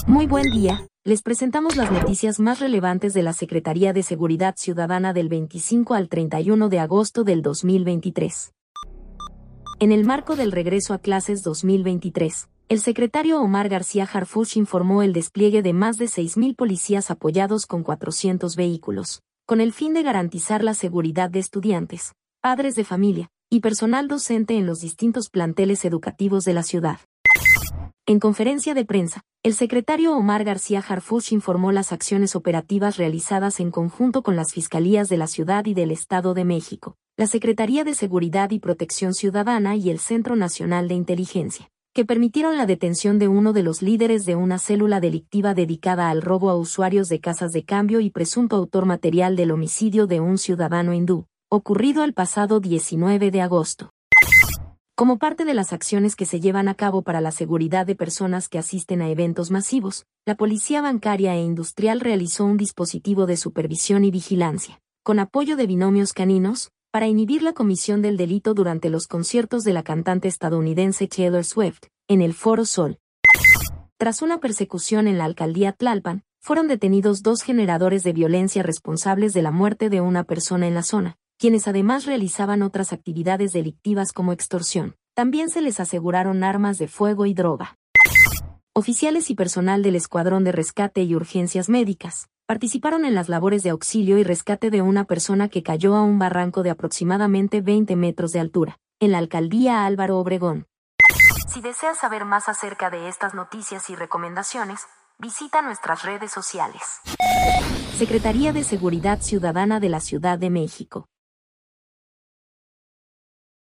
Muy buen día, les presentamos las noticias más relevantes de la Secretaría de Seguridad Ciudadana del 25 al 31 de agosto del 2023. En el marco del regreso a clases 2023, el secretario Omar García Harfuch informó el despliegue de más de 6.000 policías apoyados con 400 vehículos, con el fin de garantizar la seguridad de estudiantes, padres de familia y personal docente en los distintos planteles educativos de la ciudad. En conferencia de prensa, el secretario Omar García Harfuch informó las acciones operativas realizadas en conjunto con las Fiscalías de la Ciudad y del Estado de México, la Secretaría de Seguridad y Protección Ciudadana y el Centro Nacional de Inteligencia, que permitieron la detención de uno de los líderes de una célula delictiva dedicada al robo a usuarios de casas de cambio y presunto autor material del homicidio de un ciudadano hindú, ocurrido el pasado 19 de agosto. Como parte de las acciones que se llevan a cabo para la seguridad de personas que asisten a eventos masivos, la Policía Bancaria e Industrial realizó un dispositivo de supervisión y vigilancia, con apoyo de binomios caninos, para inhibir la comisión del delito durante los conciertos de la cantante estadounidense Taylor Swift, en el Foro Sol. Tras una persecución en la alcaldía Tlalpan, fueron detenidos 2 generadores de violencia responsables de la muerte de una persona en la zona, quienes además realizaban otras actividades delictivas como extorsión. También se les aseguraron armas de fuego y droga. Oficiales y personal del Escuadrón de Rescate y Urgencias Médicas participaron en las labores de auxilio y rescate de una persona que cayó a un barranco de aproximadamente 20 metros de altura, en la alcaldía Álvaro Obregón. Si deseas saber más acerca de estas noticias y recomendaciones, visita nuestras redes sociales. Secretaría de Seguridad Ciudadana de la Ciudad de México.